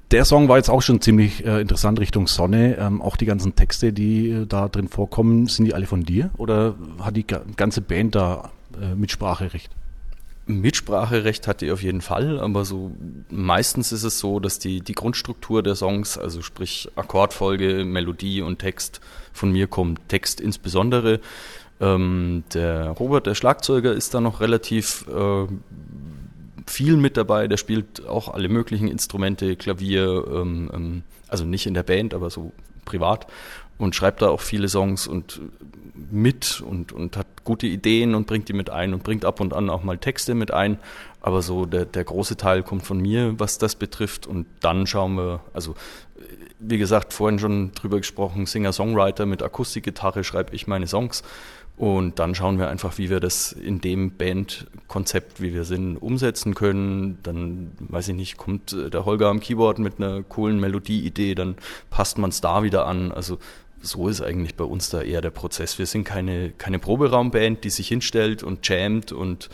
Der Song war jetzt auch schon ziemlich interessant Richtung Sonne. Auch die ganzen Texte, die da drin vorkommen, sind die alle von dir? Oder hat die ganze Band da Mitspracherecht? Mitspracherecht hat die auf jeden Fall, aber so meistens ist es so, dass die Grundstruktur der Songs, also sprich Akkordfolge, Melodie und Text von mir kommt. Text insbesondere. Der Robert, der Schlagzeuger, ist da noch relativ viel mit dabei. Der spielt auch alle möglichen Instrumente, Klavier, also nicht in der Band, aber so privat, und schreibt da auch viele Songs und mit und hat gute Ideen und bringt die mit ein und bringt ab und an auch mal Texte mit ein. Aber so der große Teil kommt von mir, was das betrifft. Und dann schauen wir, also wie gesagt, vorhin schon drüber gesprochen, Singer-Songwriter mit Akustikgitarre schreibe ich meine Songs. Und dann schauen wir einfach, wie wir das in dem Bandkonzept, wie wir sind, umsetzen können. Dann, weiß ich nicht, kommt der Holger am Keyboard mit einer coolen Melodieidee, dann passt man es da wieder an. Also so ist eigentlich bei uns da eher der Prozess. Wir sind keine Proberaumband, die sich hinstellt und jammt und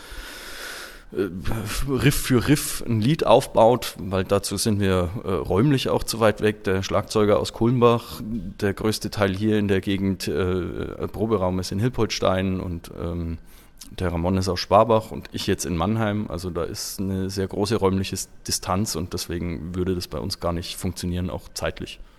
Riff für Riff ein Lied aufbaut, weil dazu sind wir räumlich auch zu weit weg. Der Schlagzeuger aus Kulmbach, der größte Teil hier in der Gegend, Proberaum ist in Hilpoltstein und der Ramon ist aus Schwabach und ich jetzt in Mannheim. Also da ist eine sehr große räumliche Distanz und deswegen würde das bei uns gar nicht funktionieren, auch zeitlich.